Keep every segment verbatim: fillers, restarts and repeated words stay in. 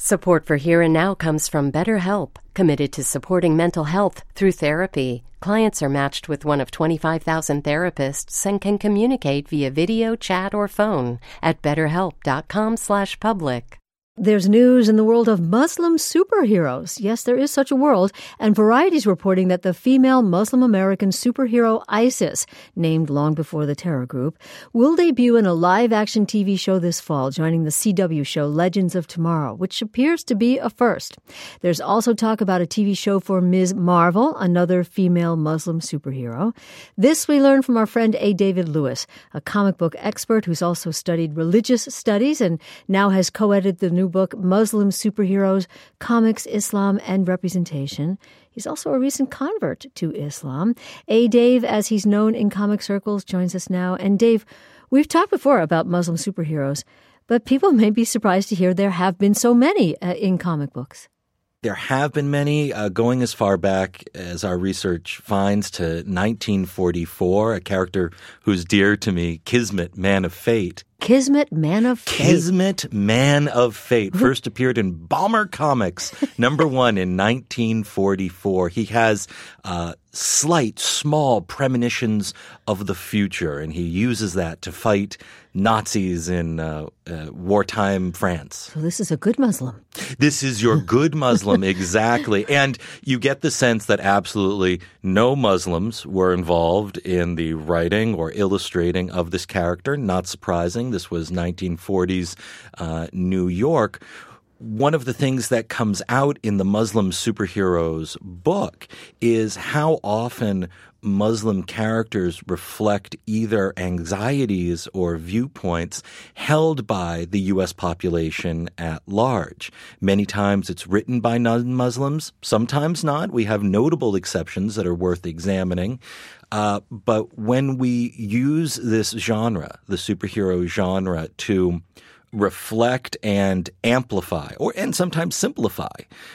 Support for Here and Now comes from BetterHelp, committed to supporting mental health through therapy. Clients are matched with one of twenty-five thousand therapists and can communicate via video, chat, or phone at betterhelp.com slash public. There's news in the world of Muslim superheroes. Yes, there is such a world. And Variety's reporting that the female Muslim American superhero ISIS, named long before the terror group, will debut in a live-action T V show this fall, joining the C W show Legends of Tomorrow, which appears to be a first. There's also talk about a T V show for Miz Marvel, another female Muslim superhero. This we learned from our friend A. David Lewis, a comic book expert who's also studied religious studies and now has co-edited the new book, Muslim Superheroes, Comics, Islam, and Representation. He's also a recent convert to Islam. A. Dave, as he's known in comic circles, joins us now. And Dave, we've talked before about Muslim superheroes, but people may be surprised to hear there have been so many uh, in comic books. There have been many, uh, going as far back as our research finds to nineteen forty-four, a character who's dear to me, Kismet, Man of Fate. Kismet, Man of Fate. Kismet, Man of Fate, first appeared in Bomber Comics, number one in nineteen forty-four. He has uh, slight, small premonitions of the future, and he uses that to fight Nazis in uh, uh, wartime France. So this is a good Muslim. This is your good Muslim, exactly. And you get the sense that absolutely no Muslims were involved in the writing or illustrating of this character. Not surprising. This was nineteen forties uh, New York. One of the things that comes out in the Muslim superheroes book is how often Muslim characters reflect either anxieties or viewpoints held by the U S population at large. Many times it's written by non-Muslims, sometimes not. We have notable exceptions that are worth examining. Uh, but when we use this genre, the superhero genre, to reflect and amplify, or and sometimes simplify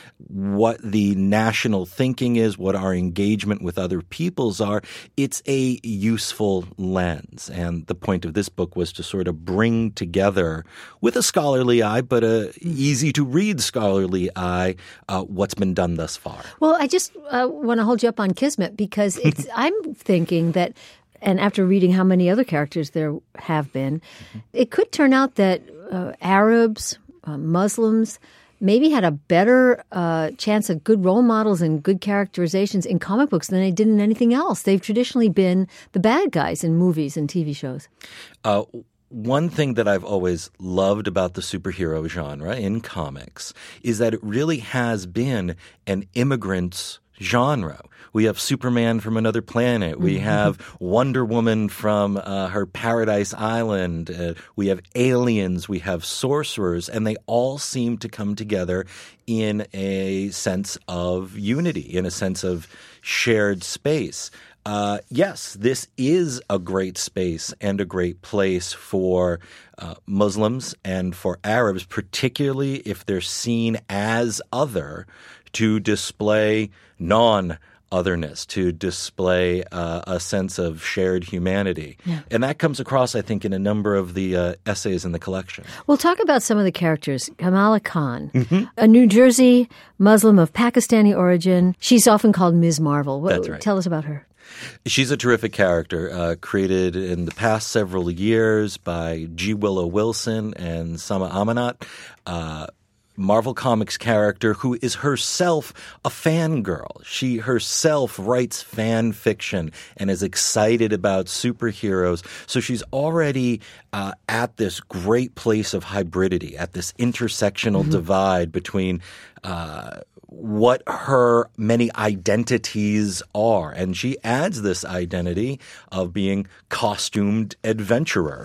what the national thinking is, what our engagement with other peoples are, it's a useful lens. And the point of this book was to sort of bring together, with a scholarly eye, but a easy-to-read scholarly eye, uh, what's been done thus far. Well, I just uh, want to hold you up on Kismet because it's, I'm thinking that, and after reading how many other characters there have been, mm-hmm. it could turn out that uh, Arabs, uh, Muslims, maybe had a better uh, chance of good role models and good characterizations in comic books than they did in anything else. They've traditionally been the bad guys in movies and T V shows. Uh, one thing that I've always loved about the superhero genre in comics is that it really has been an immigrant's genre. We have Superman from another planet. We have Wonder Woman from uh, her Paradise Island. Uh, we have aliens. We have sorcerers. And they all seem to come together in a sense of unity, in a sense of shared space. Uh, yes, this is a great space and a great place for uh, Muslims and for Arabs, particularly if they're seen as other, to display non-otherness, to display uh, a sense of shared humanity. Yeah. And that comes across, I think, in a number of the uh, essays in the collection. We'll talk about some of the characters. Kamala Khan, mm-hmm. a New Jersey Muslim of Pakistani origin. She's often called Miz Marvel. What, That's right. Tell us about her. She's a terrific character, uh, created in the past several years by G. Willow Wilson and Sama Amanat. Uh, Marvel Comics character who is herself a fangirl. She herself writes fan fiction and is excited about superheroes. So she's already uh, at this great place of hybridity, at this intersectional mm-hmm. divide between uh, what her many identities are. And she adds this identity of being costumed adventurer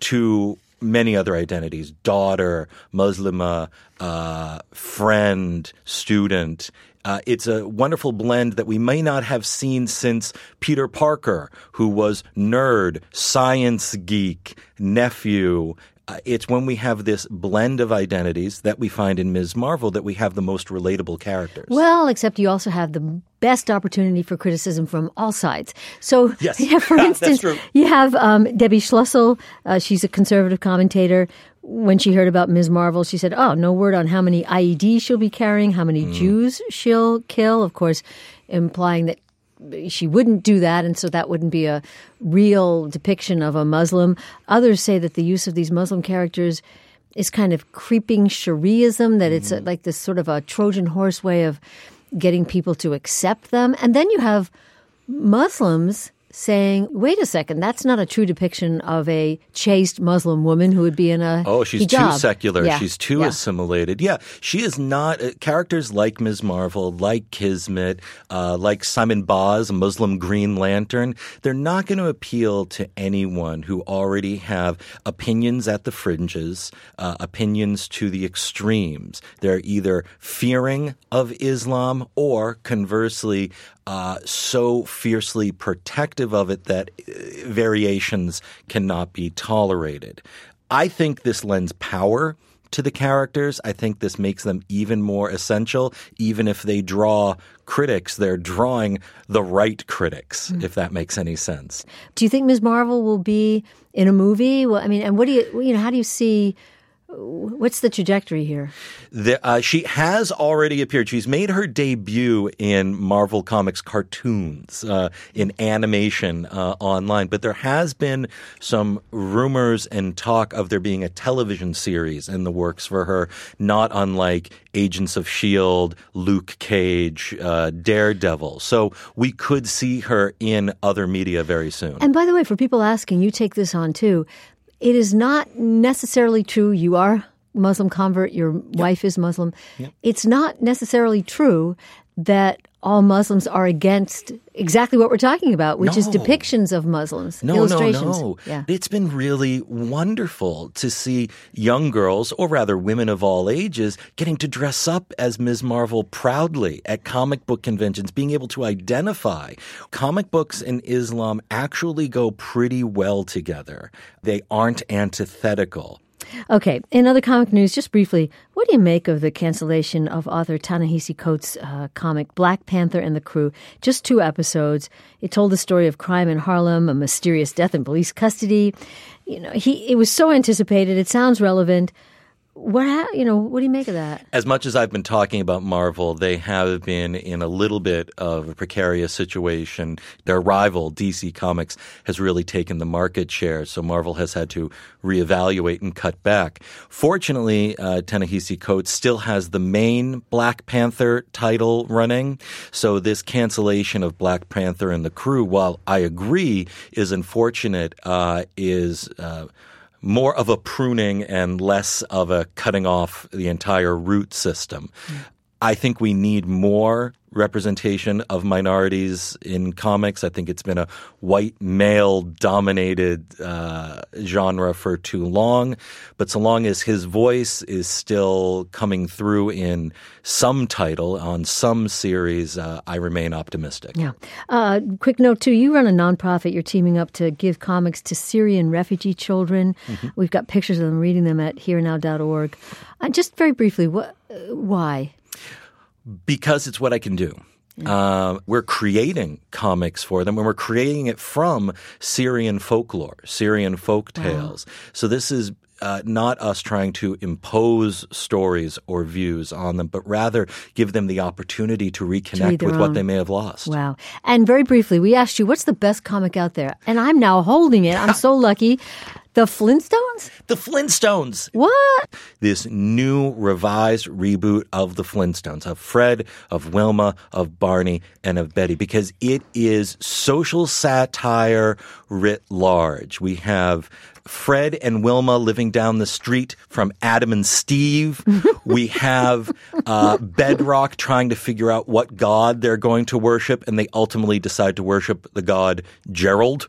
to many other identities: daughter, Muslima, uh, friend, student. Uh, it's a wonderful blend that we may not have seen since Peter Parker, who was nerd, science geek, nephew, uh, it's when we have this blend of identities that we find in Miz Marvel that we have the most relatable characters. Well, except you also have the best opportunity for criticism from all sides. So, yes. yeah, for instance, That's true. you have um, Debbie Schlussel. Uh, she's a conservative commentator. When she heard about Miz Marvel, she said, oh, no word on how many I E Ds she'll be carrying, how many mm. Jews she'll kill, of course, implying that she wouldn't do that, and so that wouldn't be a real depiction of a Muslim. Others say that the use of these Muslim characters is kind of creeping Shariaism, that it's a, like this sort of a Trojan horse way of getting people to accept them. And then you have Muslims saying, wait a second, that's not a true depiction of a chaste Muslim woman who would be in a Oh, she's hijab. too secular. Yeah. She's too yeah. assimilated. Yeah, she is not. Uh, characters like Miz Marvel, like Kismet, uh, like Simon Baz, a Muslim Green Lantern, they're not going to appeal to anyone who already have opinions at the fringes, uh, opinions to the extremes. They're either fearing of Islam or conversely Uh, so fiercely protective of it that uh, variations cannot be tolerated. I think this lends power to the characters. I think this makes them even more essential. Even if they draw critics, they're drawing the right critics, mm. if that makes any sense. Do you think Miz Marvel will be in a movie? Well, I mean, and what do you, you know, how do you see... What's the trajectory here? The, uh, she has already appeared. She's made her debut in Marvel Comics cartoons, uh, in animation uh, online. But there has been some rumors and talk of there being a television series in the works for her, not unlike Agents of S H I E L D, Luke Cage, uh, Daredevil. So we could see her in other media very soon. And by the way, for people asking, you take this on too. It is not necessarily true. You are a Muslim convert. Your yep. wife is Muslim. Yep. It's not necessarily true that all Muslims are against exactly what we're talking about, which no. is depictions of Muslims, no, illustrations. No, no, yeah. It's been really wonderful to see young girls, or rather women of all ages, getting to dress up as Miz Marvel proudly at comic book conventions, being able to identify. Comic books and Islam actually go pretty well together. They aren't antithetical. Okay, in other comic news, just briefly, what do you make of the cancellation of author Ta-Nehisi Coates' uh, comic Black Panther and the Crew? Just two episodes. It told the story of crime in Harlem, a mysterious death in police custody. You know, he it was so anticipated. It sounds relevant. What you know? What do you make of that? As much as I've been talking about Marvel, they have been in a little bit of a precarious situation. Their rival, D C Comics, has really taken the market share, so Marvel has had to reevaluate and cut back. Fortunately, uh, Ta-Nehisi Coates still has the main Black Panther title running, so this cancellation of Black Panther and the Crew, while I agree is unfortunate, uh, is uh, more of a pruning and less of a cutting off the entire root system. Mm. I think we need more representation of minorities in comics. I think it's been a white male-dominated uh, genre for too long. But so long as his voice is still coming through in some title, on some series, uh, I remain optimistic. Yeah. Uh, quick note, too. You run a nonprofit. You're teaming up to give comics to Syrian refugee children. Mm-hmm. We've got pictures of them, reading them at here now dot org. Uh, just very briefly, what, uh, why? Because it's what I can do. Yeah. Uh, we're creating comics for them, and we're creating it from Syrian folklore, Syrian folk tales. Wow. So this is uh, not us trying to impose stories or views on them, but rather give them the opportunity to reconnect to with own. what they may have lost. Wow. And very briefly, we asked you, what's the best comic out there? And I'm now holding it. I'm so lucky. The Flintstones? The Flintstones. What? This new revised reboot of the Flintstones, of Fred, of Wilma, of Barney, and of Betty, because it is social satire writ large. We have Fred and Wilma living down the street from Adam and Steve. We have uh, Bedrock trying to figure out what god they're going to worship, and they ultimately decide to worship the god Gerald.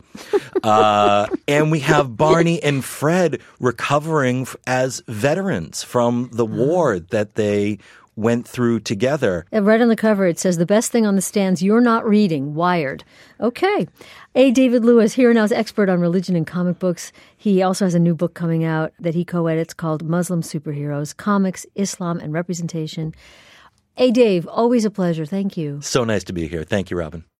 Uh, and we have Barney and Fred recovering as veterans from the war that they went through together. And right on the cover, it says, the best thing on the stands you're not reading, Wired. Okay. A. David Lewis, here now's expert on religion and comic books. He also has a new book coming out that he co-edits called Muslim Superheroes, Comics, Islam, and Representation. A. Dave, always a pleasure. Thank you. So nice to be here. Thank you, Robin.